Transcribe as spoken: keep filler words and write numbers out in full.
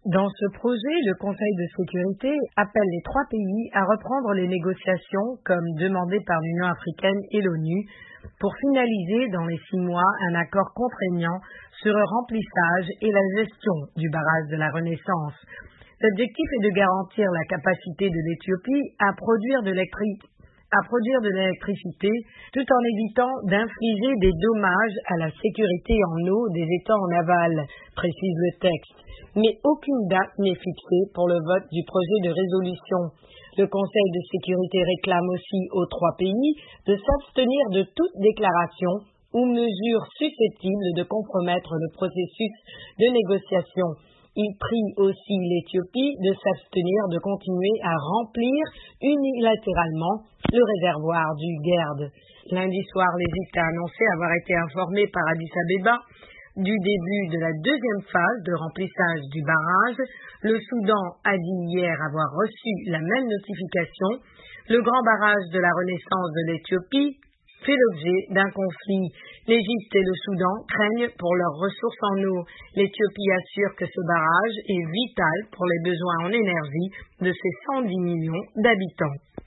Dans ce projet, le Conseil de sécurité appelle les trois pays à reprendre les négociations comme demandé par l'Union africaine et l'ONU pour finaliser dans les six mois un accord contraignant sur le remplissage et la gestion du barrage de la Renaissance. L'objectif est de garantir la capacité de l'Éthiopie à produire de l'électricité à produire de l'électricité tout en évitant d'infliger des dommages à la sécurité en eau des étangs en aval, précise le texte. Mais aucune date n'est fixée pour le vote du projet de résolution. Le Conseil de sécurité réclame aussi aux trois pays de s'abstenir de toute déclaration ou mesure susceptible de compromettre le processus de négociation. Il prie aussi l'Éthiopie de s'abstenir de continuer à remplir unilatéralement le réservoir du Gerd. Lundi soir, l'Égypte a annoncé avoir été informé par Addis Abeba du début de la deuxième phase de remplissage du barrage. Le Soudan a dit hier avoir reçu la même notification. Le grand barrage de la Renaissance de l'Éthiopie fait l'objet d'un conflit. L'Égypte et le Soudan craignent pour leurs ressources en eau. L'Éthiopie assure que ce barrage est vital pour les besoins en énergie de ses cent dix millions d'habitants.